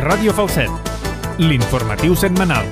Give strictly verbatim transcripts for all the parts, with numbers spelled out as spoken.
Ràdio Falset, l'informatiu setmanal.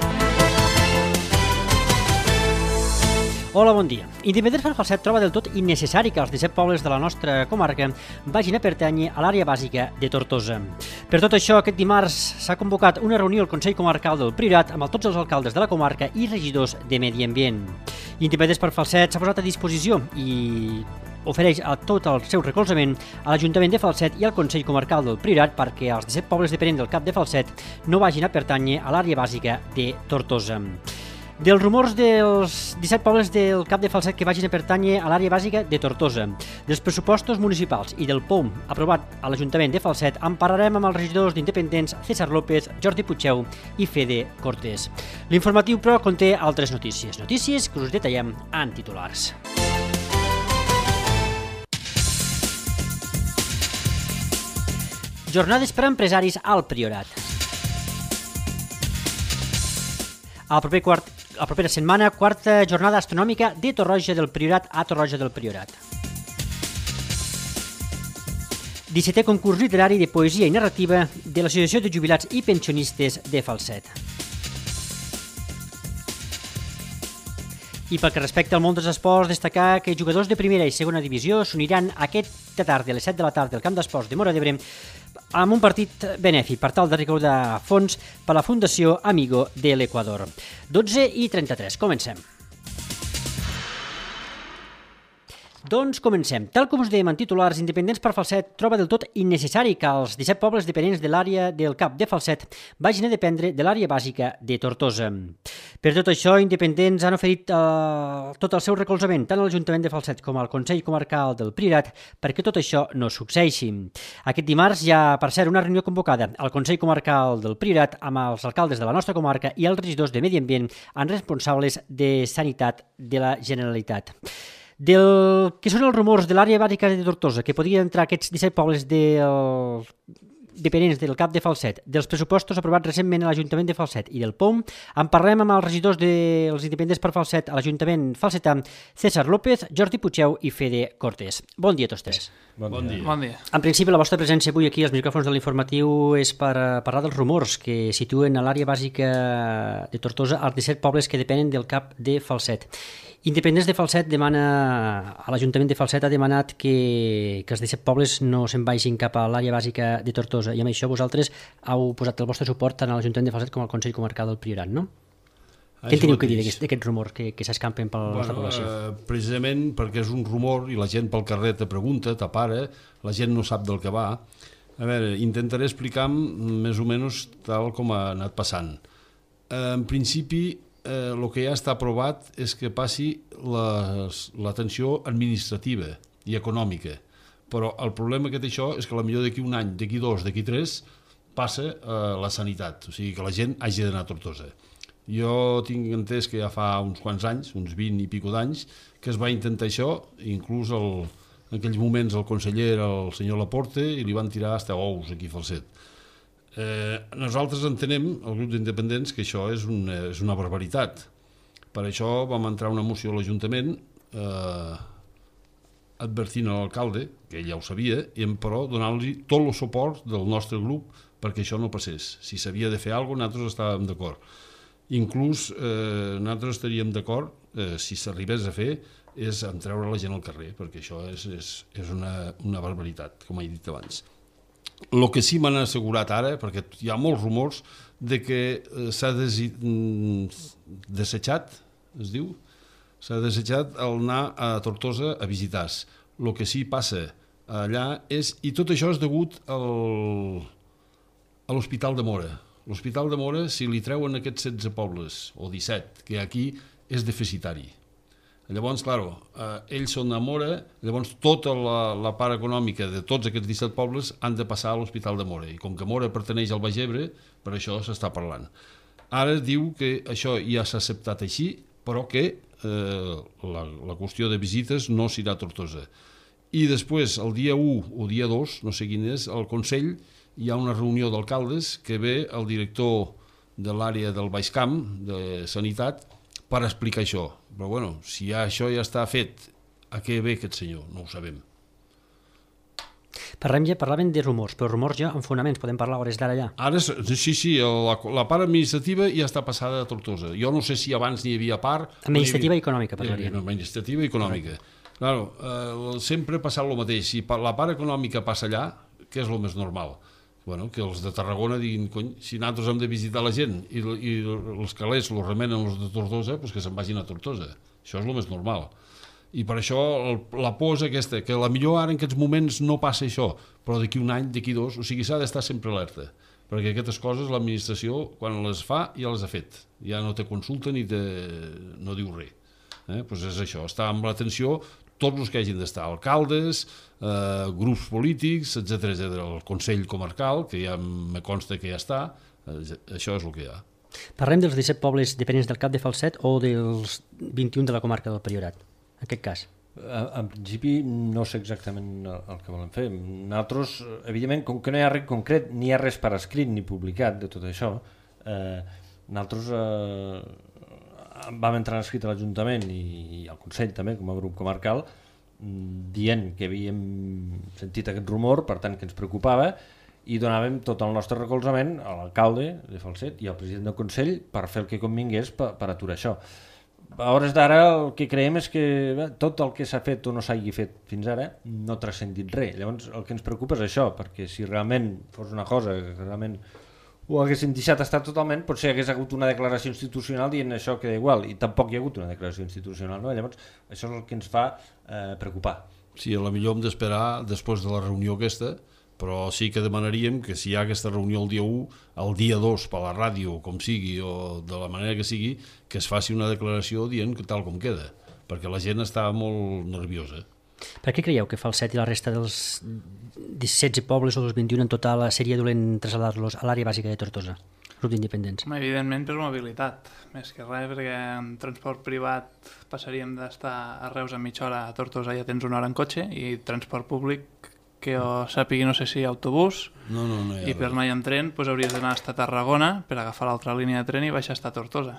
Hola, bon dia. Independents per Falset troba del tot innecessari que els disset pobles de la nostra comarca vagin a pertànyer a l'àrea bàsica de Tortosa. Per tot això, aquest dimarts s'ha convocat una reunió al Consell Comarcal del Priorat amb tots els alcaldes de la comarca i regidors de Medi Ambient. Independents per Falset s'ha posat a disposició i ofereix a tot el seu recolzament a l'Ajuntament de Falset i al Consell Comarcal del Priorat perquè els disset pobles dependents del Cap de Falset no vagin a pertànyer a l'àrea bàsica de Tortosa. Dels rumors dels disset pobles del Cap de Falset que vagin a pertànyer a l'àrea bàsica de Tortosa, dels pressupostos municipals i del P O M aprovat a l'Ajuntament de Falset, en parlarem amb els regidors d'Independents César López, Jordi Puigdeu i Fede Cortés. L'informatiu, però, conté altres notícies. Notícies que us detallem en titulars. Jornades per a empresaris al Priorat. A la propera, quart, a la propera setmana, quarta jornada astronòmica de Torroja del Priorat a Torroja del Priorat. dissetè concurs literari de poesia i narrativa de l'Associació de Jubilats i Pensionistes de Falset. I pel que respecta al món dels esports, destacar que jugadors de primera i segona divisió s'uniran aquesta tarda a les set de la tarda al camp d'esports de Móra d'Ebre amb un partit benèfic per tal de recaudar fons per a la Fundació Amigo de l'Equador. dotze i trenta-tres, comencem. Doncs comencem. Tal com us dèiem en titulars, Independents per Falset troba del tot innecessari que els disset pobles dependents de l'àrea del Cap de Falset vagin a dependre de l'àrea bàsica de Tortosa. Per tot això, Independents han oferit eh, tot el seu recolzament tant a l'Ajuntament de Falset com al Consell Comarcal del Priorat perquè tot això no succeeixi. Aquest dimarts hi ha, per cert, una reunió convocada al Consell Comarcal del Priorat amb els alcaldes de la nostra comarca i els regidors de Medi Ambient en responsables de Sanitat de la Generalitat. Del que són els rumors de l'àrea bàsica de Tortosa, que podrien entrar aquests disset pobles del... dependents del Cap de Falset, dels pressupostos aprovats recentment a l'Ajuntament de Falset i del P O M, en parlem amb els regidors dels Independents per Falset a l'Ajuntament falsetà, César López, Jordi Puigdeu i Fede Cortés. Bon dia a tots tres. Bon, bon dia. Bon dia. En principi, la vostra presència avui aquí als micròfons de l'informatiu és per parlar dels rumors que situen a l'àrea bàsica de Tortosa els disset pobles que depenen del Cap de Falset. Independents de Falset demana, a l'Ajuntament de Falset ha demanat que, que els disset pobles no se'n vagin cap a l'àrea bàsica de Tortosa i amb això vosaltres heu posat el vostre suport tant a l'Ajuntament de Falset com al Consell Comarcal del Priorat, no? Què en teniu que dir d'aquests rumors que, que s'escampen per la bueno, nostra població? Eh, precisament perquè és un rumor i la gent pel carrer te pregunta, t'apara, la gent no sap del que va. A veure, intentaré explicar més o menys tal com ha anat passant. Eh, en principi, el eh, que ja està aprovat és que passi l'atenció administrativa i econòmica, però el problema que té això és que potser d'aquí un any, d'aquí dos, d'aquí tres passa eh, la sanitat, o sigui que la gent hagi d'anar a Tortosa. Jo tinc entès que ja fa uns quants anys, uns vint i pico d'anys, que es va intentar això, inclús el, en aquells moments el conseller era el senyor Laporte i li van tirar hasta ous aquí a Falset. Eh, nosaltres entenem, el grup d'independents, que això és una, és una barbaritat. Per això vam entrar una moció a l'Ajuntament eh, advertint a l'alcalde, que ell ja ho sabia, i però donant-li tot el suport del nostre grup perquè això no passés. Si s'havia de fer alguna cosa, nosaltres estàvem d'acord. Inclús eh, nosaltres estaríem d'acord, eh, si s'arribés a fer, és en treure la gent al carrer, perquè això és, és, és una, una barbaritat, com he dit abans. El que sí m'han assegurat ara, perquè hi ha molts rumors, de que s'ha desitjat, es diu, s'ha desitjat anar a Tortosa a visitar. El que sí passa allà és, i tot això és degut al, a l'Hospital de Móra. L'Hospital de Móra, si li treuen aquests setze pobles, o disset, que aquí és deficitari. Llavors, clar, eh, ells són a Móra, llavors tota la, la part econòmica de tots aquests disset pobles han de passar a l'Hospital de Móra, i com que Móra perteneix al Baix Ebre, per això s'està parlant. Ara diu que això ja s'ha acceptat així, però que eh, la, la qüestió de visites no s'irà a Tortosa. I després, el dia u o dia dos, no sé quin és, al Consell hi ha una reunió d'alcaldes que ve el director de l'àrea del Baix Camp, de Sanitat, per explicar això. Però bueno, si ja això ja està fet, a què ve aquest senyor? No ho sabem. Parlem ja, parlaven de rumors, però rumors ja amb fonaments, podem parlar hores d'ara ja. Ara, sí, sí, la, la part administrativa ja està passada a Tortosa. Jo no sé si abans n'hi havia part... Administrativa i econòmica, parlaríem. Administrativa i econòmica. Claro, eh, sempre ha passat el mateix. Si la part econòmica passa allà, què és el més normal? Bueno, que els de Tarragona diguin, cony, si nosaltres hem de visitar la gent i, i els calés els remenen els de Tortosa, doncs que se'n vagin a Tortosa. Això és el més normal. I per això el, la por és aquesta, que a la millor ara en aquests moments no passa això, però d'aquí un any, d'aquí dos, o sigui, s'ha d'estar sempre alerta, perquè aquestes coses l'administració, quan les fa, ja les ha fet. Ja no te consulta ni te... no diu res. Eh? Pues és això, està amb l'atenció tots els que hagin d'estar, alcaldes, eh, grups polítics, etcètera, etcètera, el Consell Comarcal, que ja me consta que ja està, eh, això és el que hi ha. Parlem dels disset pobles dependents del Cap de Falset o dels vint-i-un de la comarca del Priorat, en aquest cas? En principi no sé exactament el que volen fer. Nosaltres, evidentment, com que no hi ha res concret, ni hi ha res per escrit ni publicat de tot això, eh, nosaltres eh, vam entrar escrit a l'Ajuntament i, i al Consell també, com a grup comarcal, dient que havíem sentit aquest rumor, per tant que ens preocupava, i donàvem tot el nostre recolzament a l'alcalde de Falset i al president del Consell per fer el que convingués per, per aturar això. A hores d'ara el que creiem és que bé, tot el que s'ha fet o no s'hagi fet fins ara no ha transcendit res. Llavors el que ens preocupa és això, perquè si realment fos una cosa que realment ho haguessin deixat estar totalment, potser hagués hagut una declaració institucional dient això que igual, i tampoc hi ha hagut una declaració institucional, no? Llavors això és el que ens fa eh, preocupar. Sí, a la millor hem d'esperar després de la reunió aquesta, però sí que demanaríem que si hi ha aquesta reunió el dia u, el dia dos per la ràdio, com sigui, o de la manera que sigui, que es faci una declaració dient que tal com queda, perquè la gent està molt nerviosa. Per què creieu que Falset i la resta dels setze pobles o dels vint-i-un en total seria dolent traslladar-los a l'àrea bàsica de Tortosa, grup d'independents? Evidentment per mobilitat, més que res, perquè en transport privat passaríem d'estar a Reus a mitja hora, a Tortosa ja tens una hora en cotxe, i transport públic, que jo sàpigui, no sé si autobús, no, no, no i per anar en tren doncs hauries d'anar a Tarragona per agafar l'altra línia de tren i baixar a Tortosa.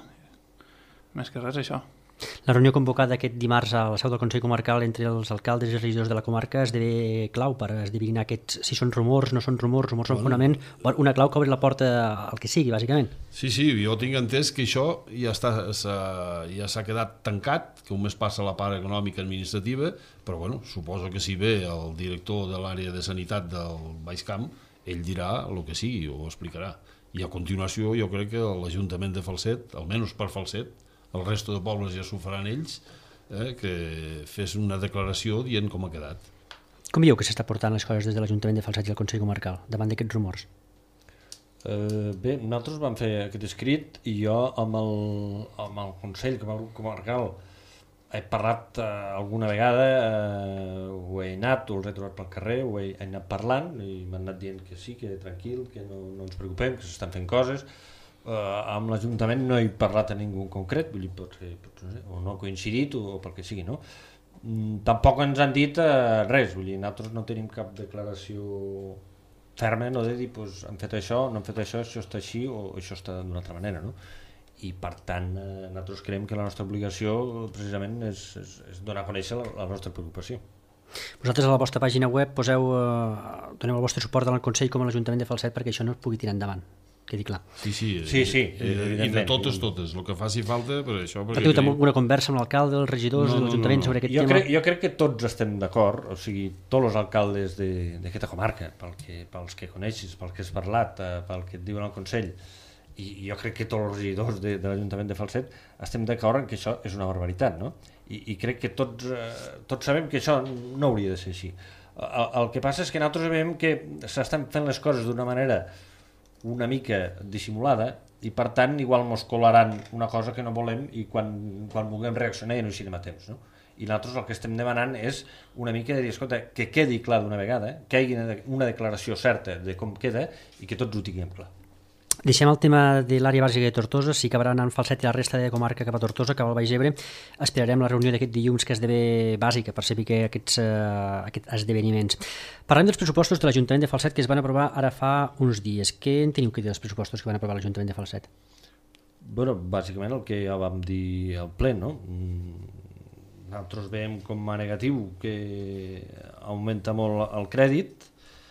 Més que res això. La reunió convocada aquest dimarts a la seu del Consell Comarcal entre els alcaldes i regidors de la comarca esdevé clau per esdevinar aquests, si són rumors, no són rumors, rumors són bueno, fonament, una clau que obre la porta al que sigui, bàsicament. Sí, sí, jo tinc entès que això ja està, ja s'ha quedat tancat, que només passa la part econòmica administrativa, però bueno, suposo que si ve el director de l'àrea de sanitat del Baix Camp, ell dirà el que sigui, o ho explicarà. I a continuació jo crec que l'Ajuntament de Falset, almenys per Falset, el resto de pobles ja s'ho faran ells, eh, que fes una declaració dient com ha quedat. Com veieu que s'està portant les coses des de l'Ajuntament de Falset i el Consell Comarcal davant d'aquests rumors? Eh, bé, nosaltres vam fer aquest escrit i jo amb el, amb el Consell com a grup comarcal he parlat eh, alguna vegada, eh, ho he anat, ho he trobat pel carrer, ho he, he anat parlant i m'han anat dient que sí, que tranquil, que no, no ens preocupem, que s'estan fent coses. Uh, amb l'Ajuntament no he parlat a ningú en concret, vull dir, pot ser, pot ser, o no ha coincidit o, o pel que sigui, no? Mm, tampoc ens han dit uh, res, vull dir, nosaltres no tenim cap declaració ferma, no de dir, pues, han fet això, no han fet això, això està així o això està d'una altra manera, no? I per tant, uh, nosaltres creiem que la nostra obligació precisament és, és, és donar a conèixer la, la nostra preocupació. Vosaltres a la vostra pàgina web poseu, uh, doneu el vostre suport al Consell com a l'Ajuntament de Falset perquè això no es pugui tirar endavant. Quedi clar. Sí, sí, sí, sí eh, i de totes, totes, el que faci falta per això. Ha tingut alguna conversa amb l'alcalde, els regidors no, no, de l'Ajuntament no, no. sobre aquest jo tema? Crec, jo crec que tots estem d'acord, o sigui, tots els alcaldes d'aquesta comarca, pel que, pels que coneixes, pel que has parlat, eh, pel que et diuen al Consell, i jo crec que tots els regidors de, de l'Ajuntament de Falset estem d'acord en que això és una barbaritat, no? I, i crec que tots, eh, tots sabem que això no hauria de ser així. El, el que passa és que nosaltres veiem que s'estan fent les coses d'una manera una mica dissimulada i per tant igual mos colaran una cosa que no volem i quan, quan vulguem reaccionar ja no hi serem a temps, no? I nosaltres el que estem demanant és una mica de dir, escolta, que quedi clar d'una vegada, que hi hagi una declaració certa de com queda i que tots ho tinguem clar. Deixem el tema de l'àrea bàsica de Tortosa, si acabarà anant Falset i la resta de comarca cap a Tortosa, cap al Baix Ebre. Esperarem la reunió d'aquest dilluns que esdevé bàsica per saber que aquests, uh, aquests esdeveniments. Parlem dels pressupostos de l'Ajuntament de Falset que es van aprovar ara fa uns dies. Què en teniu que dir dels pressupostos que van aprovar l'Ajuntament de Falset? Bueno, bàsicament el que ja vam dir al ple, no? Nosaltres veiem com a negatiu que augmenta molt el crèdit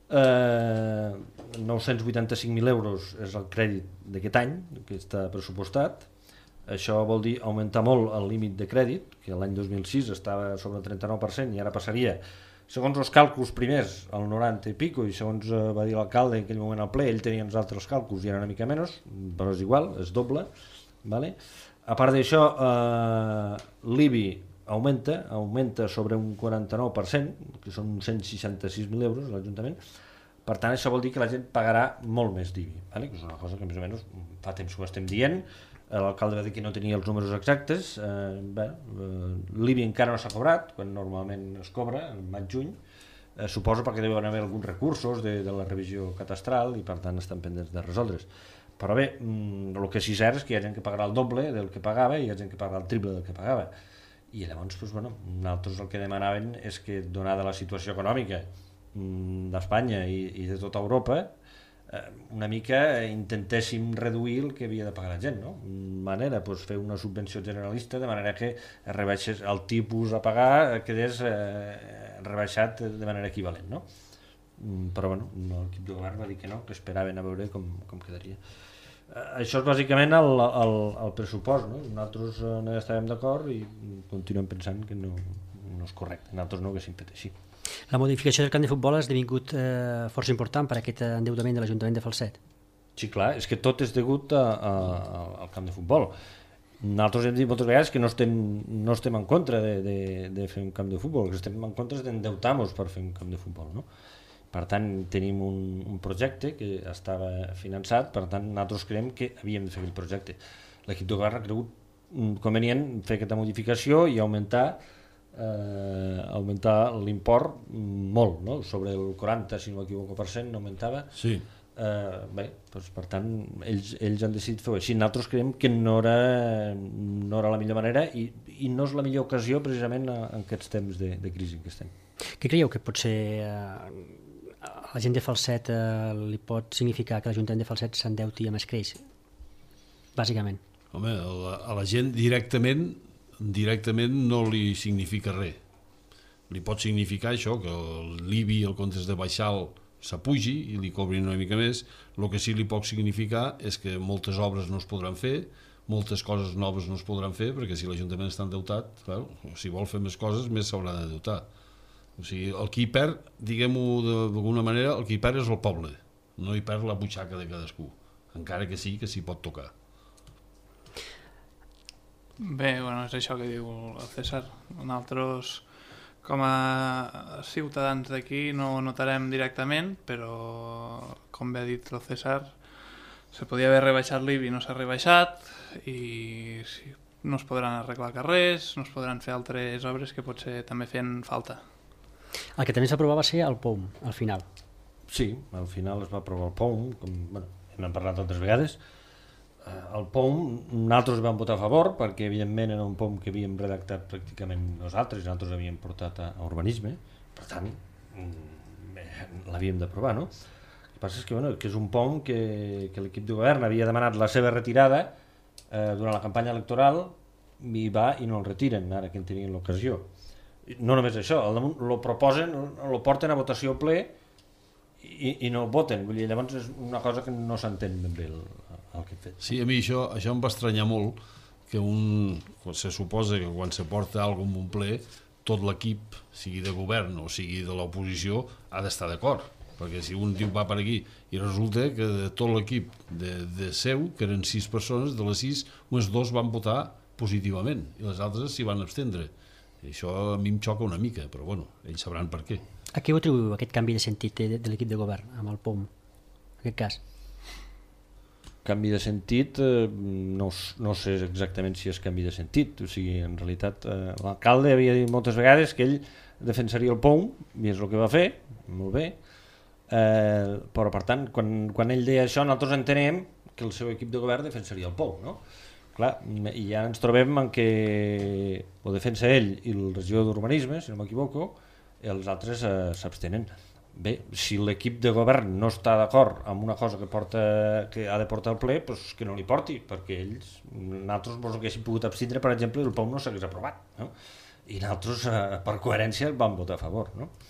Eh, nou-cents vuitanta-cinc mil euros és el crèdit d'aquest any, que està pressupostat. Això vol dir augmentar molt el límit de crèdit, que l'any dos mil sis estava sobre el trenta-nou per cent i ara passaria, segons els càlculs primers, al noranta i pico, i segons eh, va dir l'alcalde en aquell moment al ple, ell tenia uns altres càlculs i era una mica menys, però és igual, és doble. Vale? A part d'això, eh, l'I B I augmenta, augmenta sobre un quaranta-nou per cent, que són cent seixanta-sis mil euros a l'Ajuntament. Per tant, això vol dir que la gent pagarà molt més d'I B I, vale? Que és una cosa que més o menys fa temps que ho estem dient. L'alcalde va dir que no tenia els números exactes. Eh, bé, eh, l'I B I encara no s'ha cobrat, quan normalment es cobra, el maig-juny. Eh, suposo perquè deuen haver alguns recursos de, de la revisió catastral i per tant estan pendents de resoldre's. Però bé, mm, el que sí és cert és que hi ha gent que pagarà el doble del que pagava i hi ha gent que pagarà el triple del que pagava. I llavors, doncs, bueno, nosaltres el que demanaven és que, donada la situació econòmica d'Espanya i, i de tota Europa, eh, una mica intentéssim reduir el que havia de pagar la gent, no? Una manera, doncs, fer una subvenció generalista de manera que rebaixés el tipus a pagar quedés eh, rebaixat de manera equivalent, no? Però bueno, l'equip de govern va dir que no, que esperaven a veure com, com quedaria. Això és bàsicament el, el, el pressupost, no? Nosaltres no estàvem d'acord i continuem pensant que no, no és correcte, nosaltres no ho haguéssim fet així. La modificació del camp de futbol ha esdevingut eh, força important per a aquest endeutament de l'Ajuntament de Falset. Sí, clar, és que tot és degut a, a, a, al camp de futbol. Nosaltres hem dit moltes vegades que no estem, no estem en contra de, de, de fer un camp de futbol, que estem en contra d'endeutar-nos per fer un camp de futbol, no? Per tant, tenim un, un projecte que estava finançat, per tant, nosaltres creiem que havíem de fer aquell projecte. L'equip de govern ha cregut convenient fer aquesta modificació i augmentar, eh, augmentar l'import molt, no? Sobre el quaranta, si no m'equivoco, per cent, augmentava. Sí. Eh, bé, doncs, per tant, ells, ells han decidit fer-ho així. Nosaltres creiem que no era, no era la millor manera i, i no és la millor ocasió precisament en aquests temps de, de crisi en què estem. Què creieu que pot ser... Eh... a la gent de Falset eh, li pot significar que l'Ajuntament de Falset s'endeuti amb escreix, bàsicament? Home, a la, a la gent directament directament no li significa res. Li pot significar això, que l'I B I, el comptes de Baixal, s'apugi i li cobrin una mica més. El que sí li pot significar és que moltes obres no es podran fer, moltes coses noves no es podran fer, perquè si l'Ajuntament està endeutat, clar, si vol fer més coses, més s'haurà d'endeutar. O sigui, el qui hi perd, diguem-ho d'alguna manera, el qui hi perd és el poble, no hi perd la butxaca de cadascú, encara que sí que s'hi pot tocar. Bé, bueno, és això que diu el César. Nosaltres, com a ciutadans d'aquí, no ho notarem directament, però, com bé ha dit el César, se podia haver rebaixat l'I B I, no s'ha rebaixat, i sí, no es podran arreglar carrers, no es podran fer altres obres que potser també feien falta. El que també s'aprovava va ser el P O M, al final. Sí, al final es va aprovar el P O M, com bueno, hem parlat altres vegades. El P O M nosaltres vam votar a favor, perquè evidentment era un P O M que havíem redactat pràcticament nosaltres, i nosaltres havíem portat a, a urbanisme, per tant l'havíem d'aprovar, no? El que passa és que, bueno, que és un P O M que, que l'equip de govern havia demanat la seva retirada eh, durant la campanya electoral i va i no el retiren, ara que en tenien l'ocasió. No només això, el proposen, el porten a votació ple i, i no el voten. Vull dir, llavors és una cosa que no s'entén ben bé el, el que hem fet. Sí, a mi això, això em va estranyar molt, que un, se suposa que quan se porta alguna cosa en un ple, tot l'equip, sigui de govern o sigui de l'oposició, ha d'estar d'acord. Perquè si un diu va per aquí i resulta que de tot l'equip de, de seu, que eren sis persones, de les sis, uns dos van votar positivament i les altres s'hi van abstendre. I això a mi em xoca una mica, però bueno, ells sabran per què. A què ho atribuïu, aquest canvi de sentit de, de l'equip de govern amb el P O M, en aquest cas? Canvi de sentit, eh, no, no sé exactament si és canvi de sentit, o sigui, en realitat eh, l'alcalde havia dit moltes vegades que ell defensaria el P O M, i és el que va fer, molt bé, eh, però per tant, quan, quan ell deia això, nosaltres entenem que el seu equip de govern defensaria el P O M, no? Clar, i ja ens trobem en què ho defensa ell i el regidor d'urbanisme, si no m'equivoco, i els altres eh, s'abstenen. Bé, si l'equip de govern no està d'acord amb una cosa que, porta, que ha de portar al ple, doncs que no li porti, perquè ells, nosaltres ens haguéssim pogut abstindre, per exemple, i el P O M no s'hagués aprovat, no? I nosaltres, eh, per coherència, vam votar a favor, no?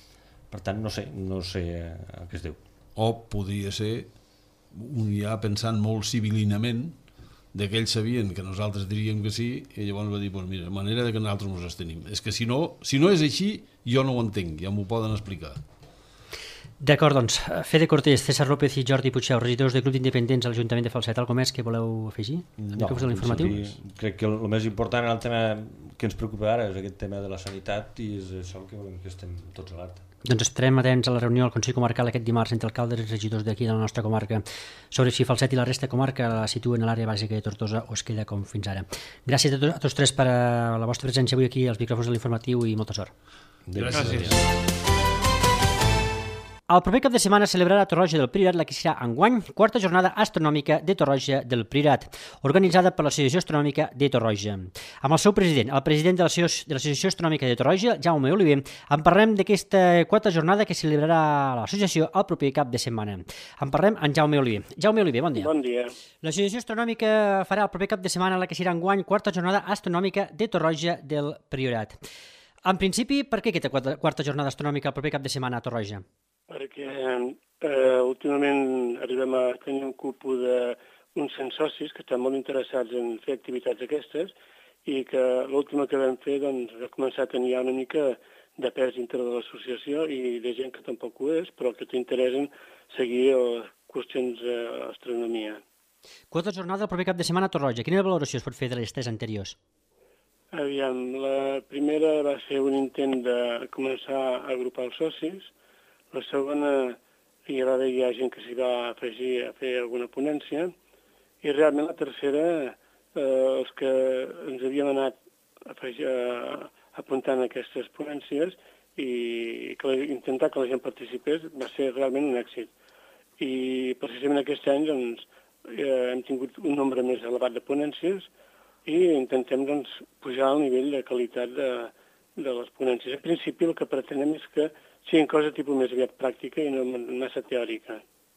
Per tant, no sé, no sé a què es deu. O podria ser, un ja pensant molt civilinament, de que ells sabien que nosaltres diríem que sí, i llavors va dir, pues mira, manera de que nosaltres ens abstenim. És que si no, si no és així, jo no ho entenc, ja m'ho poden explicar. D'acord, doncs, Fede Cortés, César López i Jordi Puigdeu, regidors del Club d'Independents a l'Ajuntament de Falset, alguna més que voleu afegir? No, de l'informatiu? Crec que el, el més important en el tema que ens preocupa ara és aquest tema de la sanitat i és això que volem que estem tots alerta. Doncs estarem atents a la reunió al Consell Comarcal aquest dimarts entre alcaldes i regidors d'aquí de la nostra comarca sobre si Falset i la resta de comarca la situen a l'àrea bàsica de Tortosa o es queda com fins ara. Gràcies a, to a tots tres per a la vostra presència avui aquí als micròfons de l'informatiu i molta sort. Gràcies. Gràcies. El proper cap de setmana celebrarà a Torroja del Priorat la que serà enguany quarta jornada astronòmica de Torroja del Priorat, organitzada per l'Associació Astronòmica de Torroja. Amb el seu president, el president de l'Associació Astronòmica de Torroja, Jaume Oliver, en parlem d'aquesta quarta jornada que celebrarà l'associació el proper cap de setmana. En parlem amb Jaume Oliver. Jaume Oliver, bon dia. Bon dia. L'Associació Astronòmica farà el proper cap de setmana la que serà enguany quarta jornada astronòmica de Torroja del Priorat. En principi, per què aquesta quarta, quarta jornada astronòmica el proper cap de setmana a Torroja? Perquè eh, últimament arribem a tenir un cupo d'uns cent socis que estan molt interessats en fer activitats aquestes i que l'última que vam fer doncs, ha començat a tenir una mica de pes dintre de l'associació i de gent que tampoc ho és, però que t'interessen seguir les qüestions d'astronomia. Quarta jornada el proper cap de setmana a Torroja. Quina valoració es pot fer de les tres anteriors? Aviam, la primera va ser un intent de començar a agrupar els socis. La segona, hi va haver ja gent que s'hi va afegir a fer alguna ponència, i realment la tercera, eh, els que ens havíem anat afegir, eh, apuntant aquestes ponències i que, intentar que la gent participés va ser realment un èxit. I precisament aquest any doncs, eh, hem tingut un nombre més elevat de ponències i intentem doncs, pujar el nivell de qualitat de, de les ponències. En principi el que pretenem és que siguin cosa tipus més aviat pràctica i no massa teòrica.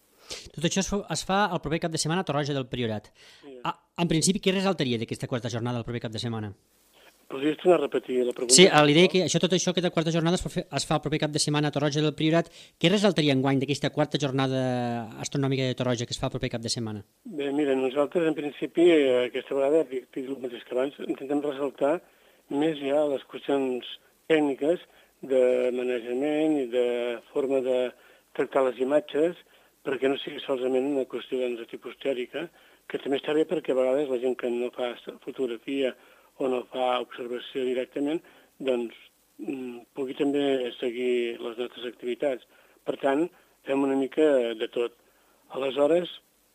Tot això es fa el proper cap de setmana a Torroja del Priorat. Sí. Ah, en principi, què resaltaria d'aquesta quarta jornada el proper cap de setmana? Podries tornar a repetir la pregunta? Sí, l'idea que això, tot això, aquesta quarta jornada es, fer, es fa el proper cap de setmana a Torroja del Priorat. Què resaltaria enguany d'aquesta quarta jornada astronòmica de Torroja que es fa el proper cap de setmana? Bé, mira, nosaltres en principi aquesta vegada, dic el mateix que abans, intentem ressaltar més ja les qüestions tècniques de manejament i de forma de tractar les imatges perquè no sigui solament una qüestió doncs, de tipus teòrica, que també està bé perquè a vegades la gent que no fa fotografia o no fa observació directament, doncs pugui també seguir les nostres activitats. Per tant, fem una mica de tot. Aleshores,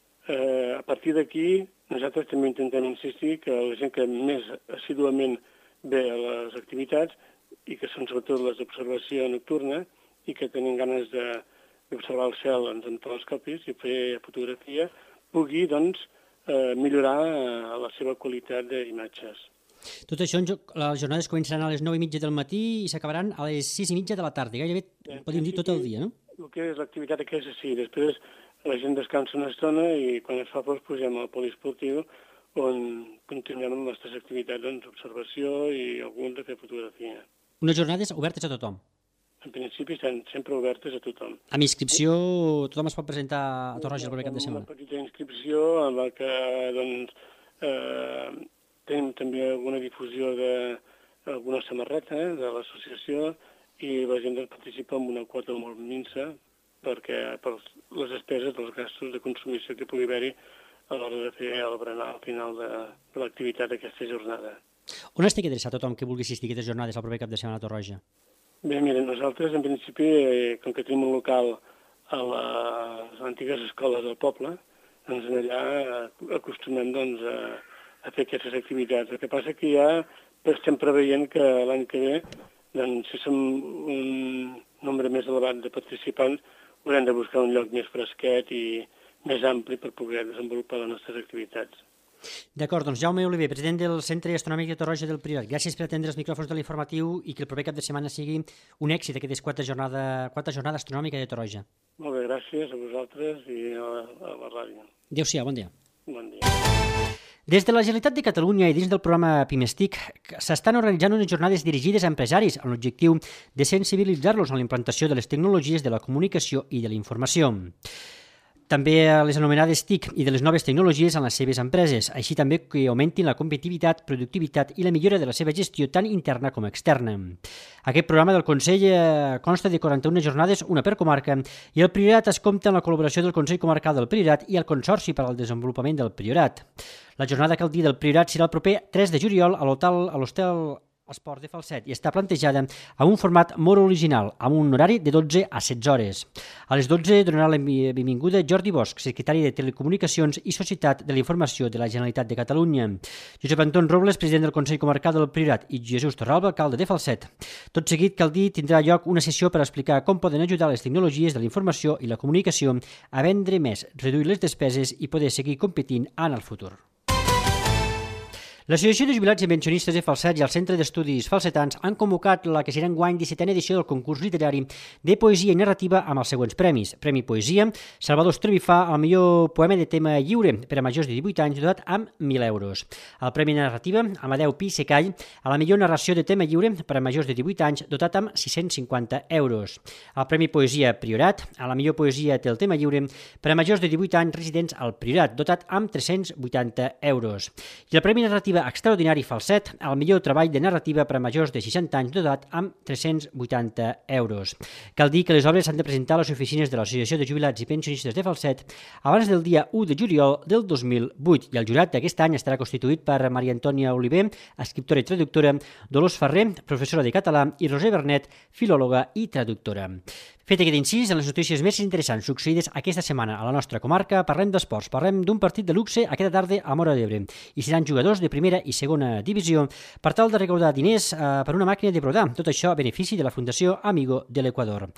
eh, a partir d'aquí, nosaltres també intentem insistir que la gent que més assiduament ve a les activitats i que són sobretot les d'observació nocturna i que tenen ganes d'observar el cel doncs, amb telescopis i fer fotografia, pugui doncs, eh, millorar eh, la seva qualitat d'imatges. Tot això, les jornades començaran a les nou i mitja del matí i s'acabaran a les sis i mitja de la tarda. Gairebé eh, podríem dir tot el dia, no? El que és l'activitat aquesta, sí. Després la gent descansa una estona i quan es fa fos pugem al poliesportiu on continuem amb les nostres activitats d'observació i algun de fer fotografia. Unes jornades obertes a tothom? En principi estan sempre obertes a tothom. Amb inscripció tothom es pot presentar a Torroja el proper cap de setmana? Una petita inscripció en la que doncs, eh, tenim també alguna difusió d'alguna samarreta eh, de l'associació i la gent doncs, participa amb una quota molt minsa perquè per les despeses dels gastos de consumició que pugui haver-hi a l'hora de fer el berenar al final de, de l'activitat d'aquesta jornada. On es té que adreçar tothom que vulgui assistir a aquestes jornades al proper cap de setmana a Torroja? Bé, mira, nosaltres en principi, eh, com que tenim un local a les antigues escoles del poble, doncs allà acostumem doncs, a, a fer aquestes activitats. El que passa que ja estem preveient que l'any que ve, doncs, si som un nombre més elevat de participants, haurem de buscar un lloc més fresquet i més ampli per poder desenvolupar les nostres activitats. D'acord, doncs Jaume Oliver, president del Centre Astronòmic de Torroja del Priorat. Gràcies per atendre els micròfons de l'informatiu i que el proper cap de setmana sigui un èxit aquesta quarta jornada, quarta jornada astronòmica de Torroja. Molt bé, gràcies a vosaltres i a la, a la ràdio. Adéu-siau, bon dia. Bon dia. Des de la Generalitat de Catalunya i dins del programa Pimestic s'estan organitzant unes jornades dirigides a empresaris amb l'objectiu de sensibilitzar-los a la implantació de les tecnologies de la comunicació i de la informació. També a les anomenades T I C i de les noves tecnologies en les seves empreses, així també que augmentin la competitivitat, productivitat i la millora de la seva gestió tant interna com externa. Aquest programa del Consell consta de quaranta-una jornades, una per comarca, i el Priorat es compta amb la col·laboració del Consell Comarcal del Priorat i el Consorci per al Desenvolupament del Priorat. La jornada que el dia del Priorat serà el proper tres de juliol a l'Hotel Esport de Falset i està plantejada amb un format molt original, amb un horari de dotze a setze hores. A les dotze donarà la benvinguda Jordi Bosch, secretari de Telecomunicacions i Societat de la Informació de la Generalitat de Catalunya, Josep Anton Robles, president del Consell Comarcal del Priorat, i Jesús Torralba, alcalde de Falset. Tot seguit, cal dir, tindrà lloc una sessió per explicar com poden ajudar les tecnologies de la informació i la comunicació a vendre més, reduir les despeses i poder seguir competint en el futur. L'Associació de Jubilats i Pensionistes de Falset i el Centre d'Estudis Falsetans han convocat la que serà enguany dissetena edició del concurs literari de poesia i narrativa amb els següents premis. Premi Poesia, Salvador Estrevifà, al millor poema de tema lliure per a majors de divuit anys, dotat amb mil euros. El Premi Narrativa, Amadeu Pi Secall, a la millor narració de tema lliure per a majors de divuit anys, dotat amb sis-cents cinquanta euros. El Premi Poesia Priorat, a la millor poesia del tema lliure per a majors de divuit anys residents al Priorat, dotat amb tres-cents vuitanta euros. I el Premi Narrativa Extraordinari Falset, al millor treball de narrativa per a majors de seixanta anys, dotat amb tres-cents vuitanta euros. Cal dir que les obres s'han de presentar a les oficines de l'Associació de Jubilats i Pensionistes de Falset abans del dia u de juliol del dos mil vuit, i el jurat d'aquest any estarà constituït per Maria Antònia Oliver, escriptora i traductora, Dolors Ferrer, professora de català, i Roser Bernet, filòloga i traductora. Fet aquest incís, en les notícies més interessants succeïdes aquesta setmana a la nostra comarca, parlem d'esports, parlem d'un partit de luxe aquesta tarda a Móra d'Ebre, i seran jugadors de primera i segona divisió per tal de recaudar diners eh, per una màquina de brodar, tot això a benefici de la Fundació Amigo de l'Equador.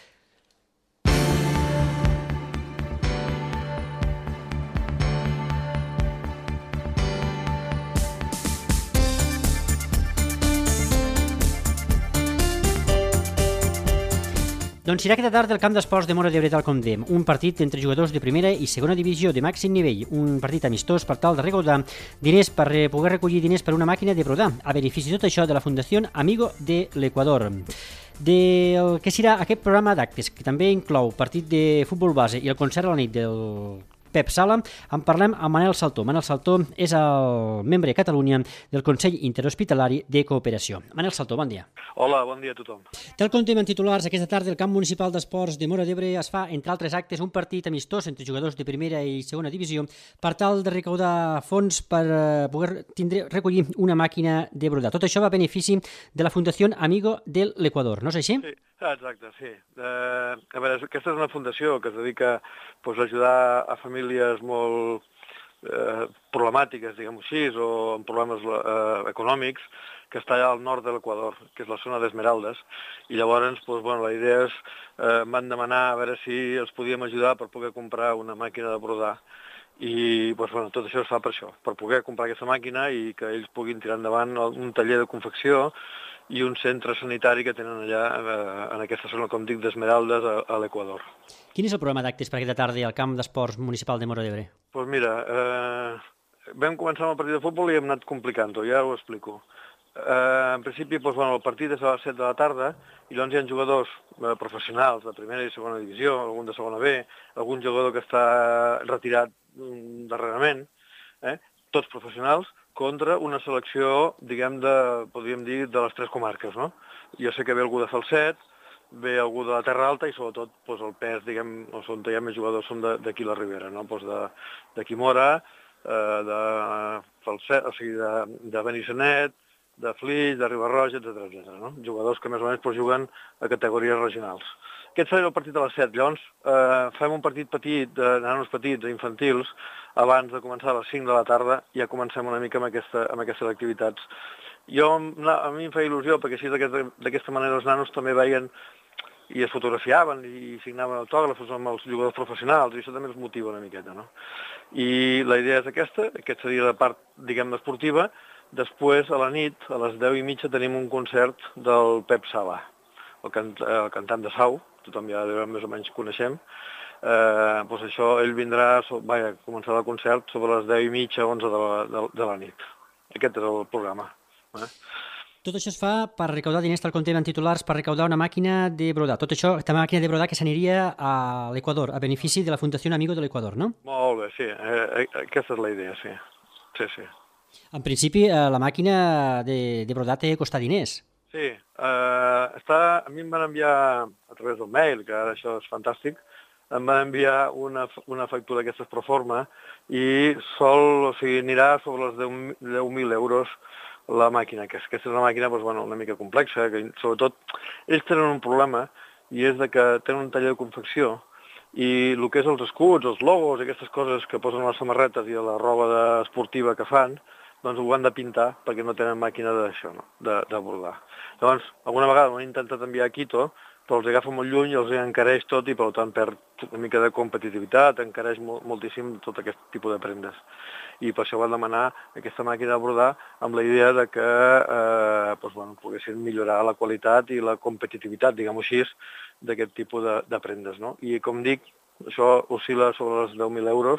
Doncs serà aquesta tarda el camp d'esports de Móra d'Ebre tal com dèiem, un partit entre jugadors de primera i segona divisió de màxim nivell, un partit amistós per tal de recaudar diners per poder recollir diners per una màquina de brodar, a benefici tot això de la Fundació Amigo de l'Equador. Del que serà aquest programa d'actes, que també inclou partit de futbol base i el concert a la nit del Pep Sala, en parlem amb Manel Saltó. Manel Saltó és el membre de Catalunya del Consell Interhospitalari de Cooperació. Manel Saltó, bon dia. Hola, bon dia a tothom. Tal com tenim en titulars, aquesta tarda el camp municipal d'esports de Móra d'Ebre es fa, entre altres actes, un partit amistós entre jugadors de primera i segona divisió per tal de recaudar fons per poder tindre, recollir una màquina de brodar. Tot això va a benefici de la Fundació Amigo de l'Equador, no és així? Sí. Exacte, sí. Uh, a veure, aquesta és una fundació que es dedica pues, a ajudar a famílies molt uh, problemàtiques, diguem-ho així, o amb problemes uh, econòmics, que està allà al nord de l'Equador, que és la zona d'Esmeraldes, i llavors pues, bueno, la idea és, uh, van demanar a veure si els podíem ajudar per poder comprar una màquina de brodar, i pues, bueno, tot això es fa per això, per poder comprar aquesta màquina i que ells puguin tirar endavant un taller de confecció i un centre sanitari que tenen allà eh, en aquesta zona, com dic, d'Esmeraldes a, a l'Equador. Quin és el programa d'actes per aquesta tarda al camp d'esports municipal de Móra d'Ebre? Doncs pues mira, eh, vam començar amb el partit de futbol i hem anat complicant-ho, ja ho explico. Eh, en principi, pues, bueno, el partit és a les set de la tarda i llavors hi ha jugadors eh, professionals de primera i segona divisió, algun de segona B, algun jugador que està retirat mm, darrerament, eh, tots professionals, contra una selecció, diguem, de, podríem dir, de les tres comarques, no? Jo sé que ve algú de Falset, ve algú de la Terra Alta i sobretot doncs, el pes, diguem, on hi ha més jugadors són d'aquí la Ribera, no? Doncs de, de Quimora, eh, de Falset, o sigui, de, de Benissanet, de Flix, de Riba-roja, etcètera, etcètera, no? Jugadors que més o menys doncs, juguen a categories regionals. Aquest serà el partit a les set, llavors eh, fem un partit petit, de nanos petits, infantils, abans de començar a les cinc de la tarda, ja comencem una mica amb, aquesta, amb aquestes activitats. Jo, a mi em feia il·lusió, perquè així d'aquesta manera els nanos també veien i es fotografiaven i signaven autògrafos amb els jugadors professionals, i això també els motiva una miqueta, no? I la idea és aquesta, aquesta seria la part, diguem, esportiva. Després, a la nit, a les deu i mitja, tenim un concert del Pep Sala, el, can el cantant de Sau, tothom ja més o menys coneixem. eh, doncs això, ell vindrà, vaja, començarà el concert sobre les deu i mitja, onze de la, de, de la nit. Aquest és el programa. Eh? Tot això es fa per recaudar diners, tal com tenen titulars, per recaudar una màquina de brodar. Tot això, aquesta màquina de brodar que s'aniria a l'Equador, a benefici de la Fundació Amigo de l'Equador, no? Molt bé, sí. Eh, aquesta és la idea, sí. Sí, sí. En principi, eh, la màquina de, de brodar té costar diners. Sí. Eh, està, a mi em van enviar, a través del mail, que ara això és fantàstic, em van enviar una, una factura d'aquestes pro forma i sol, o sigui, anirà sobre els deu mil euros la màquina, que aquesta és una màquina doncs, bueno, una mica complexa, que sobretot ells tenen un problema i és de que tenen un taller de confecció i el que és els escuts, els logos, aquestes coses que posen a les samarretes i a la roba de, esportiva que fan, doncs ho han de pintar perquè no tenen màquina d'això, no? de, de bordar. Llavors, alguna vegada ho han intentat enviar a Quito, però els agafa molt lluny i els encareix tot i per tant perd una mica de competitivitat, encareix moltíssim tot aquest tipus de prendes. I per això van demanar aquesta màquina de brodar amb la idea de que eh, doncs, bueno, poguessin millorar la qualitat i la competitivitat, diguem-ho així, d'aquest tipus de, de prendes. No? I com dic, això oscil·la sobre els deu mil euros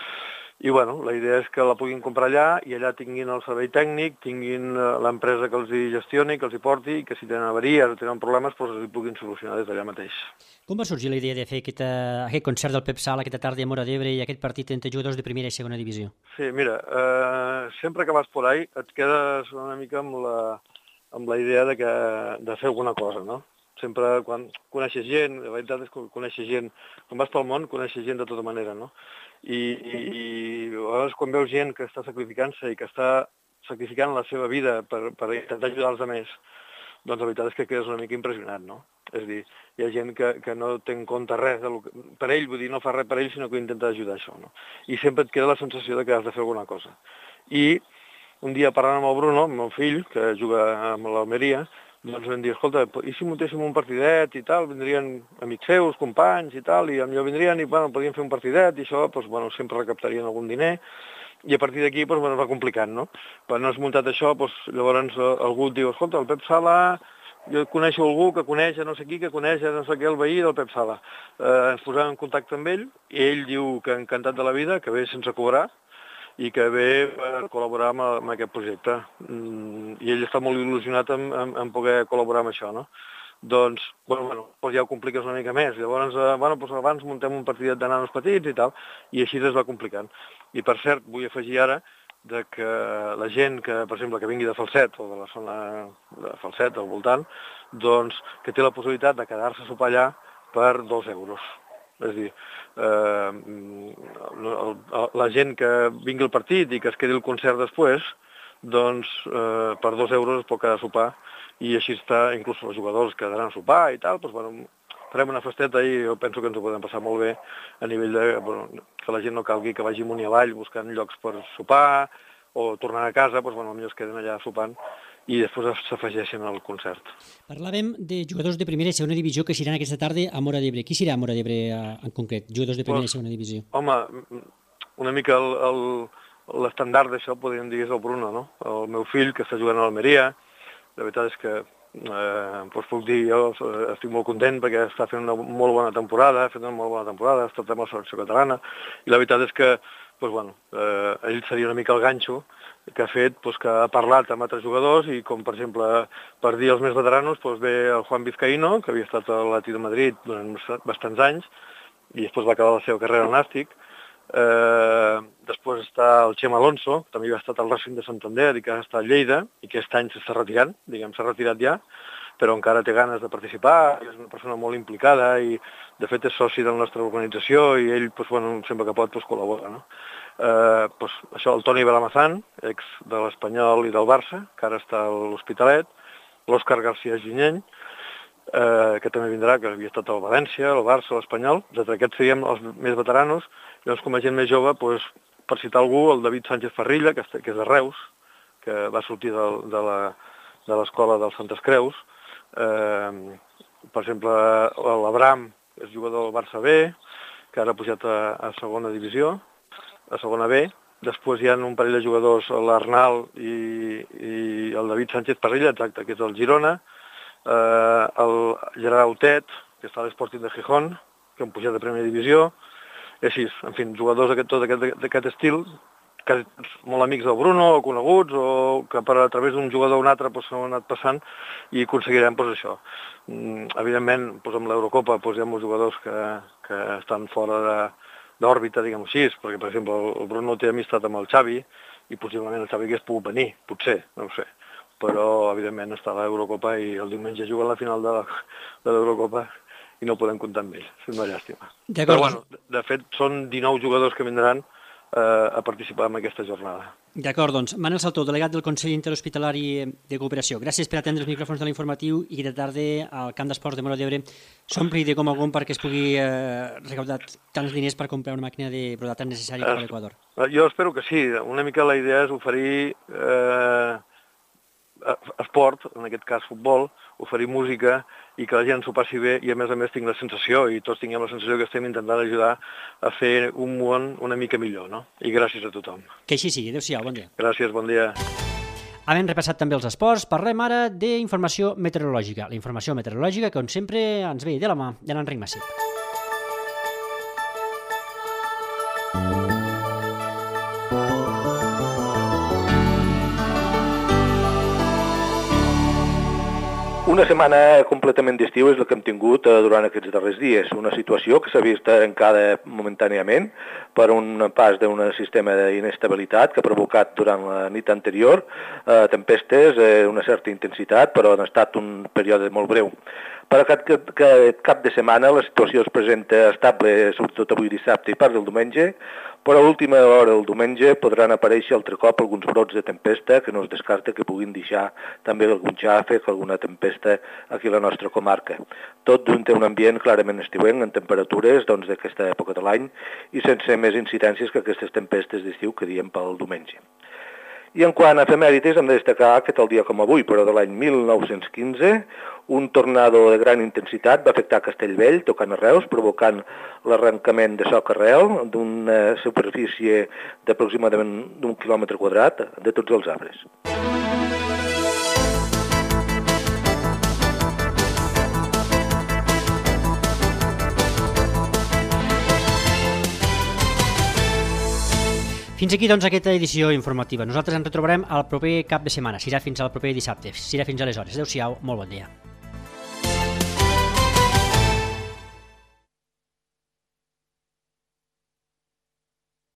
i bueno, la idea és que la puguin comprar allà i allà tinguin el servei tècnic, tinguin l'empresa que els hi gestioni, que els hi porti, i que si tenen avaries o tenen problemes, doncs els hi puguin solucionar des d'allà mateix. Com va sorgir la idea de fer aquest, aquest concert del Pep Sala aquesta tarda a Móra d'Ebre i aquest partit entre jugadors de primera i segona divisió? Sí, mira, eh, sempre que vas por ahí et quedes una mica amb la, amb la idea de, que, de fer alguna cosa, no? Sempre quan coneixes gent, la veritat és que coneixes gent, quan vas pel món coneixes gent de tota manera, no? I, i, i a vegades quan veus gent que està sacrificant-se i que està sacrificant la seva vida per, per intentar ajudar els altres, doncs la veritat és que quedes una mica impressionat, no? És a dir, hi ha gent que, que no té en compte res de lo que, per ell, vull dir, no fa res per ell, sinó que intenta ajudar això, no? I sempre et queda la sensació de que has de fer alguna cosa. I un dia parlant amb el Bruno, el meu fill, que juga amb l'Almeria, doncs vam dir, escolta, i si muntéssim un partidet i tal, vindrien amics seus, companys i tal, i millor vindrien i, bueno, podríem fer un partidet i això, doncs, bueno, sempre recaptarien algun diner, i a partir d'aquí, doncs, bueno, es va complicant, no? Quan no has muntat això, doncs, llavors algú et diu, escolta, el Pep Sala, jo coneixo algú que coneix a no sé qui, que coneix a no sé què, el veí del Pep Sala. Eh, ens posàvem en contacte amb ell, i ell diu que encantat de la vida, que ve sense cobrar, i que ve per col·laborar amb, amb aquest projecte. Mm, I ell està molt il·lusionat en, en, en poder col·laborar amb això, no? Doncs, bueno, bueno, doncs ja ho compliques una mica més. Llavors, eh, bueno, doncs abans muntem un partidet de nanos petits i tal, i així es va complicant. I per cert, vull afegir ara de que la gent que, per exemple, que vingui de Falset o de la zona de Falset, al voltant, doncs que té la possibilitat de quedar-se a sopar allà per dos euros. És a dir, eh, la gent que vingui al partit i que es quedi el concert després, doncs eh, per dos euros es pot quedar a sopar i així està, inclús els jugadors quedaran a sopar i tal, doncs bueno, farem una festeta i jo penso que ens ho podem passar molt bé a nivell de bueno, que la gent no calgui que vagi amunt i avall buscant llocs per sopar o tornant a casa, doncs bueno, potser es queden allà sopant i després s'afegeixen al concert. Parlàvem de jugadors de primera i segona divisió que seran aquesta tarda a Móra d'Ebre. Qui serà a Móra d'Ebre en concret, jugadors de primera pues, i segona divisió? Home, una mica l'estandard d'això podríem dir és el Bruno, no? El meu fill, que està jugant a l'Almeria. La veritat és que eh, doncs puc dir, jo estic molt content perquè està fent una molt bona temporada, ha fet una molt bona temporada, ha estat amb la selecció catalana, i la veritat és que doncs, bueno, eh, ell seria una mica el ganxo que ha fet, doncs, que ha parlat amb altres jugadors i com per exemple per dir els més veteranos doncs, ve el Juan Vizcaíno, que havia estat a l'Atlètic de Madrid durant bastants anys i després va acabar la seva carrera al Nàstic. Eh, després està el Xema Alonso, que també ha estat al Racing de Santander i que ha estat a Lleida i que aquest any s'està retirant, diguem, s'ha retirat ja, però encara té ganes de participar, és una persona molt implicada i de fet és soci de la nostra organització i ell doncs, bueno, sempre que pot doncs, col·labora, no? Eh, doncs, això, el Toni Belamazán, ex de l'Espanyol i del Barça, que ara està a l'Hospitalet, l'Òscar García Ginyeny, eh, que també vindrà, que havia estat al València, al Barça, a l'Espanyol. D'entre aquests seríem els més veteranos. Llavors, com a gent més jove, doncs, per citar algú, el David Sánchez Farrilla, que, està, que és de Reus, que va sortir de, de l'escola dels Santes Creus. Eh, per exemple, l'Abram és jugador del Barça B, que ara ha pujat a, a segona divisió, a segona B. Després hi ha un parell de jugadors, l'Arnal i, i el David Sánchez Parrilla, exacte, que és el Girona, eh, el Gerard Autet, que està a l'Sporting de Gijón, que han pujat de primera divisió, i així, en fi, jugadors d'aquest, tot aquest, d'aquest estil, quasi molt amics del Bruno, o coneguts, o que per a través d'un jugador o un altre doncs, s'han anat passant i aconseguirem doncs, això. Mm, evidentment, doncs, amb l'Eurocopa doncs, hi ha molts jugadors que, que estan fora de, d'òrbita, diguem-ho així, perquè, per exemple, el Bruno té amistat amb el Xavi i possiblement el Xavi hagués pogut venir, potser, no ho sé. Però, evidentment, està a l'Eurocopa i el diumenge juga a la final de, la, de l'Eurocopa i no podem comptar amb ell. És una llàstima. Però, bueno, de fet, són dinou jugadors que vindran a participar en aquesta jornada. D'acord, doncs, Manel Saltó, delegat del Consell Interhospitalari de Cooperació. Gràcies per atendre els micròfons de l'informatiu i que de tarda al Camp d'Esports de Móra d'Ebre s'ompli de com a com perquè es pugui eh, recaudar tants diners per comprar una màquina de brodat tan necessària per a l'Equador. Jo espero que sí. Una mica la idea és oferir eh, esport, en aquest cas futbol, oferir música i que la gent s'ho passi bé i a més a més tinc la sensació i tots tinguem la sensació que estem intentant ajudar a fer un món una mica millor, no? I gràcies a tothom. Que així sigui. Adéu-siau, bon dia. Gràcies, bon dia. Havent repassat també els esports, parlem ara d'informació meteorològica. La informació meteorològica que, com sempre, ens ve de la mà de l'Enric Massip. Una setmana completament d'estiu és el que hem tingut durant aquests darrers dies, una situació que s'ha vist trencada momentàniament per un pas d'un sistema d'inestabilitat que ha provocat durant la nit anterior eh, tempestes d'una certa intensitat, però han estat un període molt breu. Per aquest cap de setmana la situació es presenta estable, sobretot avui dissabte i part del diumenge, però a l'última hora del diumenge podran aparèixer altre cop alguns brots de tempesta que no es descarta que puguin deixar també algun xàfec, alguna tempesta aquí a la nostra comarca. Tot d'un té un ambient clarament estiuenc en temperatures doncs, d'aquesta època de l'any i sense més incidències que aquestes tempestes d'estiu que diem pel diumenge. I en quant a efemèrides, hem de destacar que tal dia com avui, però de l'any mil nou-cents quinze, un tornado de gran intensitat va afectar Castellvell, tocant a Reus, provocant l'arrencament de soca arrel d'una superfície d'aproximadament d'un quilòmetre quadrat de tots els arbres. Fins aquí, doncs, aquesta edició informativa. Nosaltres ens retrobarem al proper cap de setmana. Serà fins al proper dissabte. Serà fins aleshores. Adéu-siau, molt bon dia.